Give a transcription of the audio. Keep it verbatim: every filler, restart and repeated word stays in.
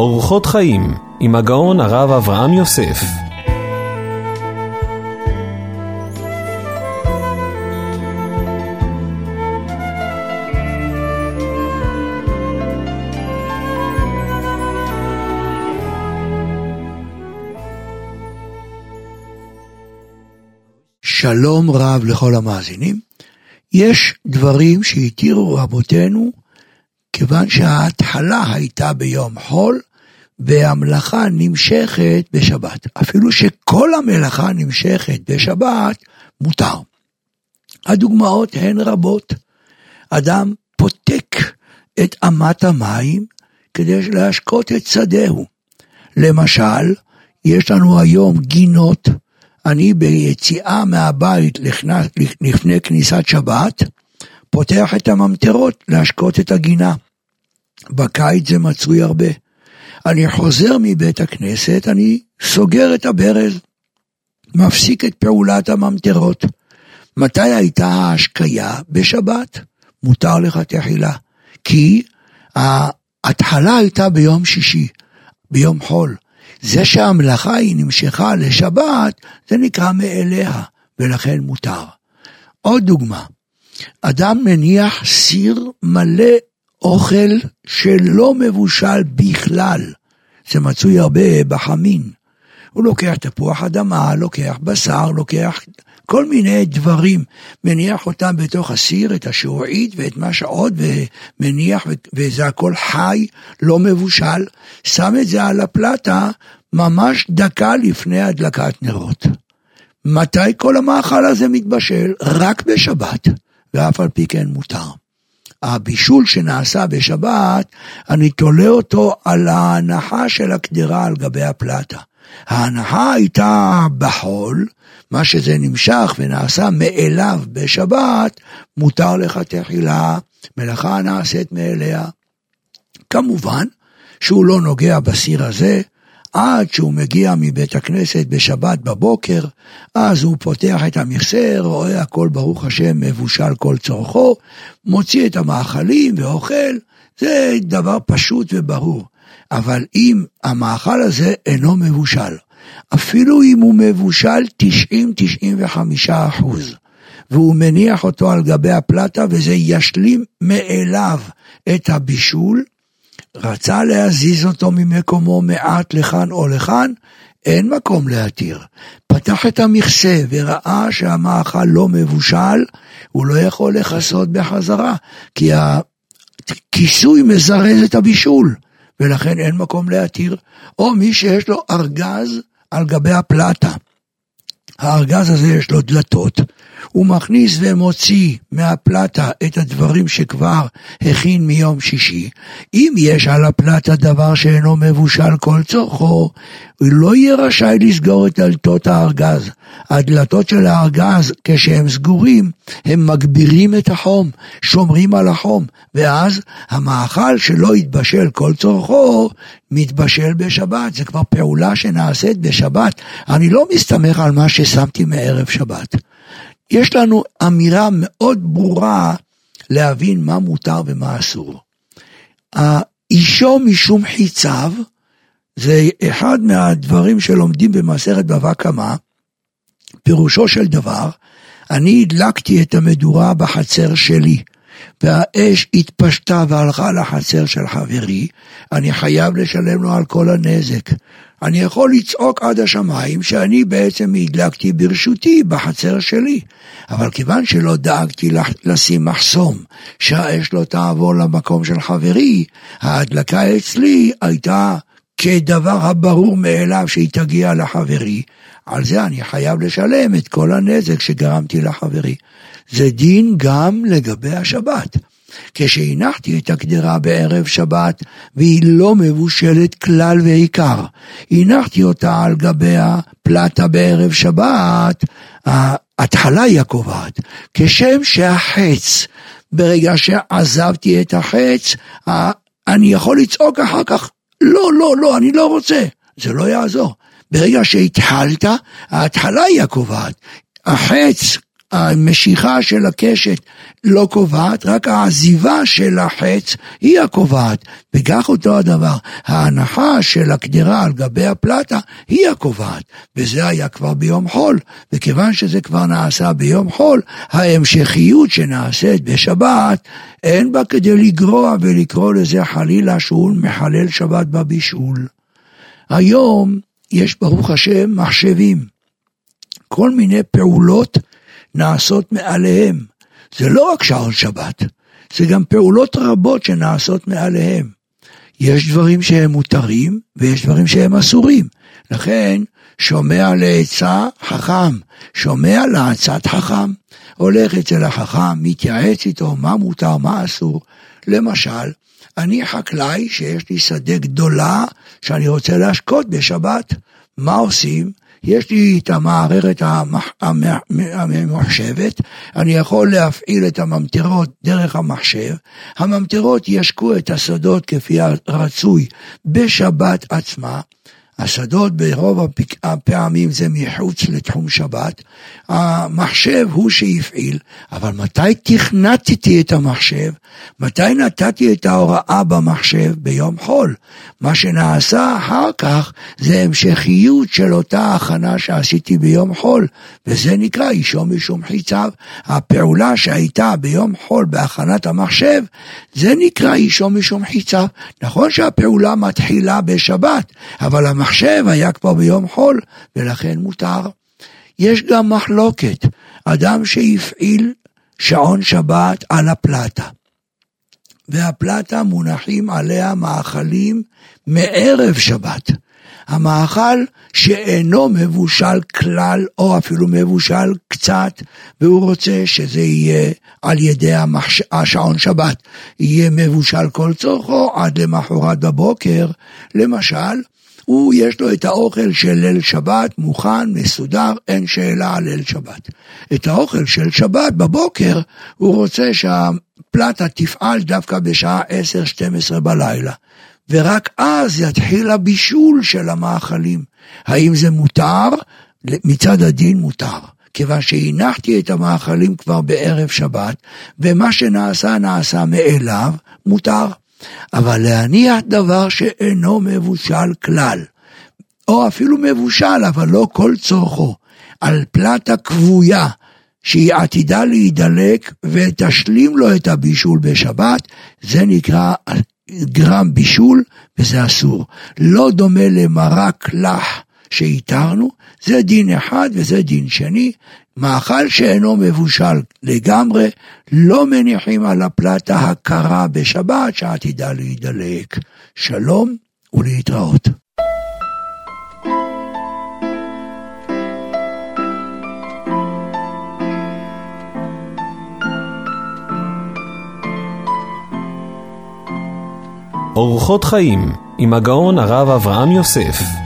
אורחות חיים עם הגאון הרב אברהם יוסף. שלום רב לכל המאזינים. יש דברים שהתירו רבותינו כיוון שההתחלה הייתה ביום חול והמלאכה נמשכת בשבת. אפילו שכל המלאכה נמשכת בשבת מותר. הדוגמאות הן רבות. אדם פותק את אמת המים כדי להשקות את שדהו. למשל, יש לנו היום גינות. אני ביציאה מהבית לפני כניסת שבת, פותח את הממטרות להשקות את הגינה. בקיץ זה מצוי הרבה. אני חוזר מבית הכנסת, אני סוגר את הברז, מפסיק את פעולת הממטרות. מתי הייתה ההשקיה? בשבת. מותר לך תחילה. כי ההתחלה הייתה ביום שישי, ביום חול. זה שהמלאכה היא נמשכה לשבת, זה נקרא מאליה, ולכן מותר. עוד דוגמה, אדם מניח סיר מלא אוכל שלא מבושל בכלל, זה מצוי הרבה בחמין. הוא לוקח תפוח אדמה, לוקח בשר, לוקח כל מיני דברים, מניח אותם בתוך הסיר, את השעועית ואת מה שעוד, ומניח, וזה הכל חי, לא מבושל, שם את זה על הפלטה, ממש דקה לפני הדלקת נרות. מתי כל המאכל הזה מתבשל? רק בשבת, ואף על פי כן מותר. הבישול שנעשה בשבת, אני תולה אותו על ההנחה של הקדרה על גבי הפלטה. ההנחה הייתה בחול, מה שזה נמשך ונעשה מאליו בשבת, מותר לך תחילה, מלאכה נעשית מאליה. כמובן שהוא לא נוגע בסיר הזה, עד שהוא מגיע מבית הכנסת בשבת בבוקר, אז הוא פותח את המכסר, רואה הכל ברוך השם מבושל כל צורכו, מוציא את המאכלים ואוכל, זה דבר פשוט וברור. אבל אם המאכל הזה אינו מבושל, אפילו אם הוא מבושל תשעים עד תשעים וחמישה אחוז, והוא מניח אותו על גבי הפלטה וזה ישלים מאליו את הבישול, רצה להזיז אותו ממקומו מעט לכאן או לכאן, אין מקום להתיר. פתח את המכסה וראה שהמאכל לא מבושל, הוא לא יכול לחסות בחזרה, כי הכיסוי מזרז את הבישול, ולכן אין מקום להתיר. או מי שיש לו ארגז על גבי הפלטה, הארגז הזה יש לו דלתות, הוא מכניס ומוציא מהפלטה את הדברים שכבר הכין מיום שישי. אם יש על הפלטה דבר שאינו מבושל כל צורכו, הוא לא יהיה רשאי לסגור את דלתות הארגז. הדלתות של הארגז, כשהם סגורים, הם מגבירים את החום, שומרים על החום, ואז המאכל שלא יתבשל כל צורכו, מתבשל בשבת. זה כבר פעולה שנעשית בשבת. אני לא מסתמך על מה ששמתי מערב שבת. יש לנו אמירה מאוד ברורה להבין מה מותר ומה אסור. האישו משום חיציו, זה אחד מהדברים שלומדים במסכת בבא קמא, פירושו של דבר, אני הדלקתי את המדורה בחצר שלי, והאש התפשטה והלכה לחצר של חברי, אני חייב לשלם לו על כל הנזק. אני יכול לצעוק עד השמיים שאני בעצם הדלקתי ברשותי בחצר שלי, אבל כיוון שלא דאגתי לשים מחסום שהאש לא תעבור למקום של חברי, ההדלקה אצלי הייתה כדבר הברור מאליו שהיא תגיע לחברי, על זה אני חייב לשלם את כל הנזק שגרמתי לחברי. זה דין גם לגבי השבת. כשהנחתי את הקדרה בערב שבת, והיא לא מבושלת כלל ועיקר, הנחתי אותה על גבי הפלטה בערב שבת, ההתחלה היא הקובעת, כשם שהחץ, ברגע שעזבתי את החץ, אני יכול לצעוק אחר כך, לא, לא, לא, אני לא רוצה, זה לא יעזור. ברגע שהתחלת, ההתחלה היא הקובעת, החץ, המשיכה של הקשת לא קובעת, רק העזיבה של החץ היא הקובעת, וכך אותו הדבר, ההנחה של הקדירה על גבי הפלטה היא הקובעת, וזה היה כבר ביום חול, וכיוון שזה כבר נעשה ביום חול, ההמשכיות שנעשית בשבת, אין בה כדי לגרוע ולקרוא לזה חלילה שהוא מחלל שבת בבישול. היום יש ברוך השם מחשבים, כל מיני פעולות נעשות מעליהם, זה לא רק שעון שבת, זה גם פעולות רבות שנעשות מעליהם. יש דברים שהם מותרים ויש דברים שהם אסורים. לכן שומע לעצה חכם, שומע לעצת חכם, הולך אצל החכם, מתייעץ איתו מה מותר, מה אסור. למשל, אני חקלאי שיש לי שדה גדולה שאני רוצה להשקות בשבת. מה עושים? יש לי את המערכת הממוחשבת, אני יכול להפעיל את הממטרות דרך המחשב, הממטרות ישקו את השדות כפי הרצוי בשבת עצמה, השדות ברוב הפעמים זה מחוץ לתחום שבת, המחשב הוא שיפעיל, אבל מתי תכנתתי את המחשב? מתי נתתי את ההוראה במחשב? ביום חול. מה שנעשה אחר כך זה המשכיות של אותה הכנה שעשיתי ביום חול, וזה נקרא אישו משום חיציו. הפעולה שהייתה ביום חול בהכנת המחשב, זה נקרא אישו משום חיציו. נכון שהפעולה מתחילה בשבת, אבל המחשב היה כבר ביום חול, ולכן מותר. יש גם מחלוקת, אדם שיפעיל שעון שבת על הפלטה, והפלטה מונחים עליה מאכלים מערב שבת. המאכל שאינו מבושל כלל או אפילו מבושל קצת, והוא רוצה שזה יהיה על ידי המחש... השעון שבת, יהיה מבושל כל צורכו עד למחרת בבוקר. למשל, הוא יש לו את האוכל של ליל שבת מוכן, מסודר, אין שאלה על ליל שבת. את האוכל של שבת בבוקר הוא רוצה שהפלטה תפעל דווקא בשעה עשר שתים עשרה בלילה, ורק אז יתחיל הבישול של המאכלים. האם זה מותר? מצד הדין מותר, כיוון שהנחתי את המאכלים כבר בערב שבת, ומה שנעשה נעשה מאליו, מותר. אבל להניח דבר שאינו מבושל כלל, או אפילו מבושל אבל לא כל צורכו, על פלטה קבויה שהיא עתידה להידלק ותשלים לו את הבישול בשבת, זה נקרא גרם בישול וזה אסור. לא דומה למרק לח שהתרנו, זה דין אחד וזה דין שני. מאכל שאינו מבושל לגמרי, לא מניחים על הפלטה הקרה בשבת שעתידה להידלק. שלום ולהתראות. אורחות חיים עם הגאון הרב אברהם יוסף.